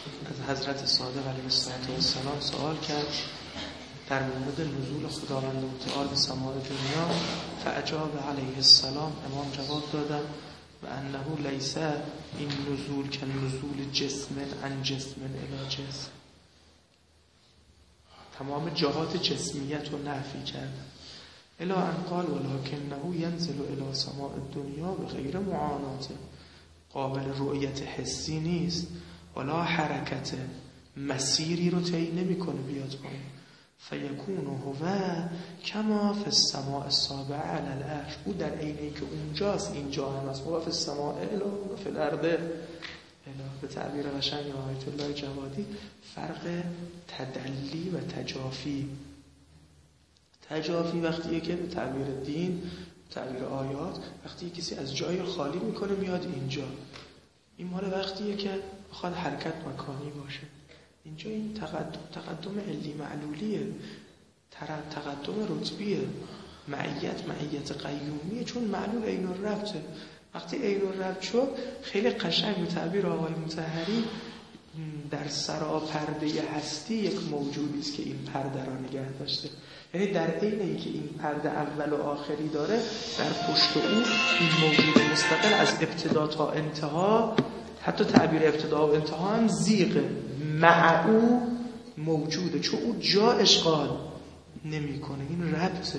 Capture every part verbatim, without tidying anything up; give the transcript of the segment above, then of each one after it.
از حضرت صادق علیه السلام سوال کرد در مورد نزول خداوند متعال به سماع دنیا. فاجاب علیه السلام، امام جواب دادن و انه لیس این نزول که نزول جسم عن جسم الی جسم، تمام جهات جسمیت رو نفی کردن. الی ان قال ولکنه ینزل الی سماع الدنیا به غیر معانات، قابل رؤیت حسی نیست، ولا حرکت، مسیری رو طی نمیکنه بیاد پایین. فیکون هو کما فی السماء السابعه علی العرش، او در عینی که اونجاست اینجا هم است. هو فی السماء الی و فی الارض الی. به تعبیر قشنگ آیت الله جوادی، فرق تدلی و تجافی. تجافی وقتیه که به تعبیر دین، به تعبیر آیات، وقتی کسی از جای خالی میکنه میاد اینجا. این مال وقتیه که بخواد حرکت مکانی باشه. اینجا این تقدم تقدم علی معلولیه، تقدم رتبیه، معیت معیت قیومیه، چون معلول عین الربطه. وقتی عین الربط شد خیلی قشنگ به تعبیر آقای مطهری در سراپرده هستی یک موجودی است که این پرده را نگه داشته. یعنی در عین اینکه این پرده اول و آخری داره، در پشت او این موجود مستقل از ابتدا تا انتها، حتی تعبیر ابتدا و انتها هم زیغه، مع او موجوده، چون او جا اشغال نمیکنه. این ربطه.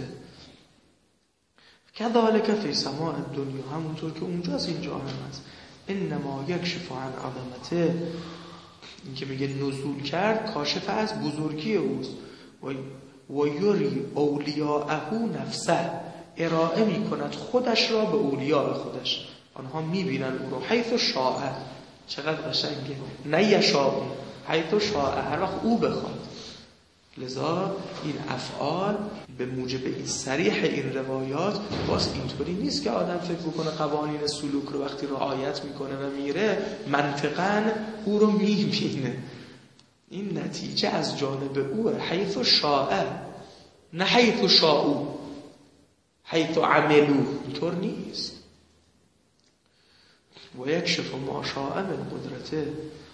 کذالک فی سماع الدنیا، همونطور که اونجاست اینجا هم هست. انما یکشف عن عظمته، این که میگه نزول کرد کاشف از بزرگی اوست. و یری اولیاءه نفسه، ارائه میکند خودش را به اولیاء خودش، آنها میبینن او رو. حیث شاء، چقدر قشنگه، نه یشاء، حیث شاء، هر وقت او بخواد. لذا این افعال به موجب این صریح این روایات، باز اینطوری نیست که آدم فکر بکنه قوانین سلوک رو وقتی رعایت میکنه و میره منطقاً او رو میبینه. این نتیجه از جانب اوه، حیث شاء، نه حیث شاء، حیث عملو، اینطور نیست. و یکشف ما شاء من قدرته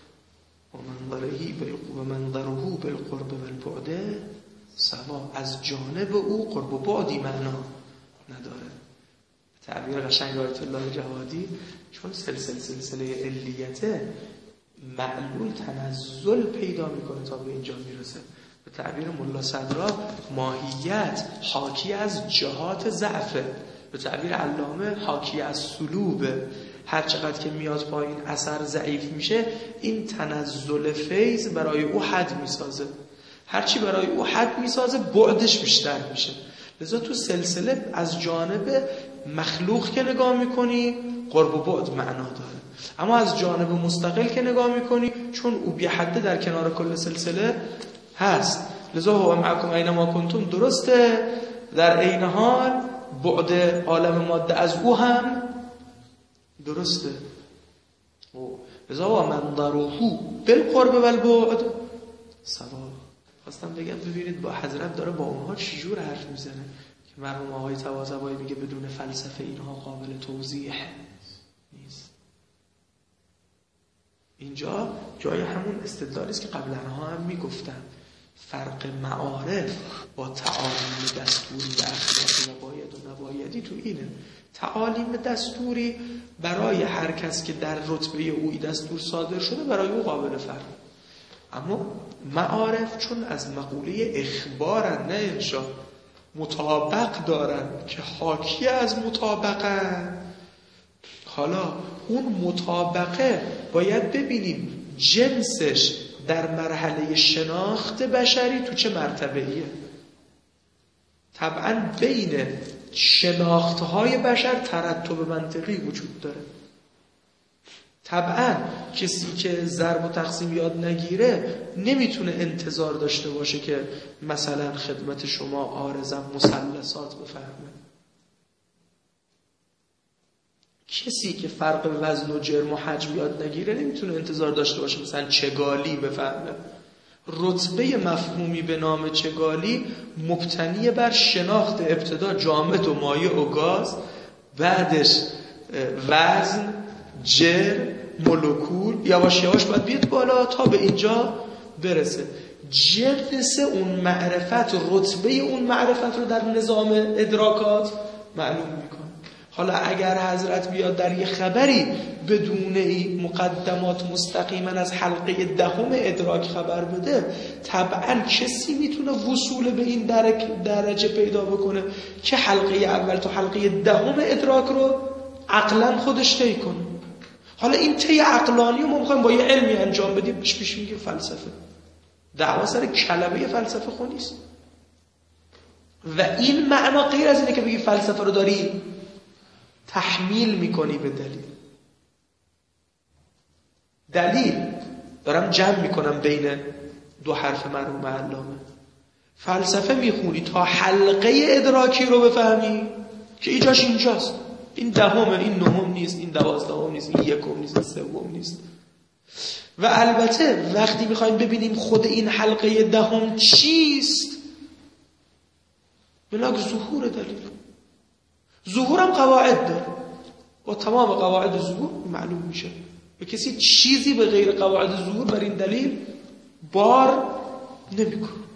و منظره بالقرب والبعد سوا، از جانب او قرب و بعدی معنا نداره. تعبیر قشنگ آیت الله جوادی، چون سلسله سلسله علیته معلول تنزل پیدا میکنه تا به اینجا میرسه. به تعبیر ملا صدرا، ماهیت حاکی از جهات ضعفه. به تعبیر علامه حاکی از سلوبه. هر چقدر که میاد پایین اثر ضعیف میشه، این تنزل فیض برای او حد میسازه. هرچی برای او حد میسازه بعدش بیشتر میشه. لذا تو سلسله از جانب مخلوق که نگاه میکنی قرب و بعد معنا داره، اما از جانب مستقل که نگاه میکنی، چون او بی حده در کنار کل سلسله هست، لذا هو معکم اینما کنتم، درسته در عین حال بعد عالم ماده از او هم درسته. لذا و منظره بالقرب والبعد سوا. خواستم بگم ببینید با حضرت داره با اونها چجور حرف میزنه که مرحوم آقای طباطبایی میگه بدون فلسفه اینها قابل توضیح نیست. اینجا جای همون استدلالی است که قبلا ها هم میگفتم. فرق معارف با تعالیم دستوری و اخلاقی و باید و نبایدی تو اینه. تعالیم دستوری برای هر کس که در رتبه اوی دستور صادر شده برای او قابل فرق، اما معارف چون از مقوله اخبارن نه انشا، مطابق دارن که حاکی از مطابقن. حالا اون مطابقه باید ببینیم جنسش در مرحله شناخت بشری تو چه مرتبه‌ایه. طبعا بین شناختهای بشر ترتب منطقی وجود داره. طبعا کسی که ضرب و تقسیم یاد نگیره نمیتونه انتظار داشته باشه که مثلا خدمت شما عارضاً مثلثات بفهمه. کسی که فرق وزن و جرم و حجم یاد نگیره نمیتونه انتظار داشته باشه مثلا چگالی بفهمه. رتبه مفهومی به نام چگالی مبتنی بر شناخت ابتدا جامد و مایع و گاز، بعدش وزن، جرم مولکول یواش یواش باید بیاد بالا تا به اینجا برسه. جنس اون معرفت، رتبه اون معرفت رو در نظام ادراکات معلوم میکنه. حالا اگر حضرت بیاد در یه خبری بدون مقدمات مستقیما از حلقه دهم ادراک خبر بده، طبعا کسی میتونه وصول به این درک درجه پیدا بکنه که حلقه اول تا حلقه دهم ادراک رو عقلا خودش طی کنه. حالا این طی عقلانی رو ما میخوایم با یه علمی انجام بدیم، پیش پیش میگه فلسفه. دعوا سر کلمه فلسفه خود نیست. و این معنا غیر از اینه که بگی فلسفه رو داری تحمیل میکنی به دلیل. دلیل دارم جمع میکنم بین دو حرف مرحوم علامه. فلسفه میخونی تا حلقه ادراکی رو بفهمی که ایجاش اینجاست، این دهمه، این نهم نیست، این دوازدهم نیست، این یکم نیست، این سوم نیست. و البته وقتی میخوایم ببینیم خود این حلقه دهم چیست، بلاک ظهور دلیل. ظهورم قواعد داره، با تمام قواعد ظهور معلوم میشه. و کسی چیزی به غیر قواعد ظهور بر این دلیل بار نمیکنه.